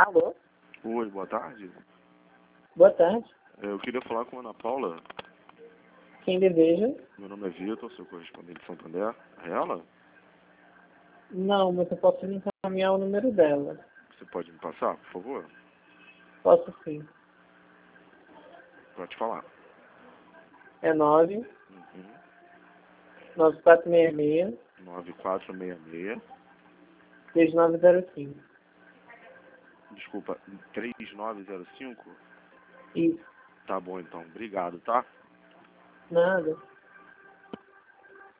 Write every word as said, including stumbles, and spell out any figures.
Alô? Oi, boa tarde. Boa tarde. Eu queria falar com a Ana Paula. Quem deseja? Meu nome é Vitor, sou correspondente de Santander. É ela? Não, mas eu posso lhe encaminhar o número dela. Você pode me passar, por favor? Posso sim. Pode falar. É nove Uhum. nove quatro seis seis, nove quatro seis seis. três nove zero cinco. Desculpa, três nove zero cinco? Isso. Tá bom então, obrigado, tá? Nada.